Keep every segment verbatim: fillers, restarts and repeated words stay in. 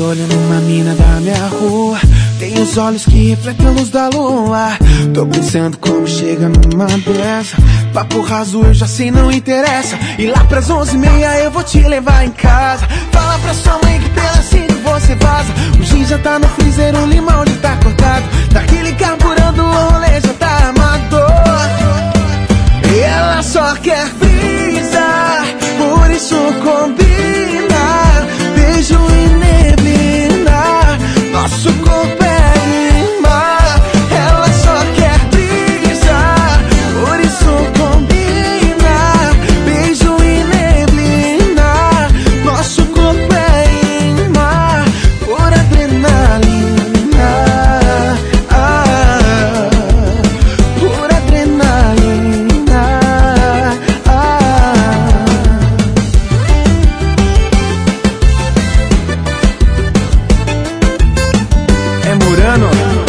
olho numa mina da minha rua. Tem os olhos que refletem a luz da lua. Tô pensando como chega numa dessa. Papo raso eu já sei, não interessa. E lá pras onze e meia eu vou te levar em casa. Fala pra sua mãe que pelas cinco você vaza. O gin já tá no freezer, o limão já tá cortado. Daquele carburando, o rolê já tá armado. E ela só quer brisa, por isso combina. Beijo e neblina, nosso corpo é imã. Ela só quer brisa, por isso combina. Beijo e neblina, nosso corpo é imã. Por adrenalina, ah, por adrenalina, ah. É Murano.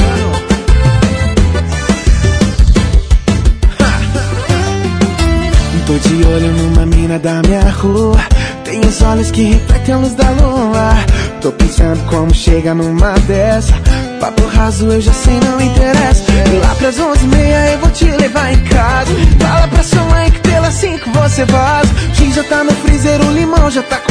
Tô de olho numa mina da minha rua. Tem os olhos que refletem a luz da lua. Tô pensando como chega numa dessa. Papo raso eu já sei, não interessa. E lá pras onze e meia eu vou te levar em casa. Fala pra sua mãe que pelas cinco você vaza. O gin já tá no freezer, o limão já tá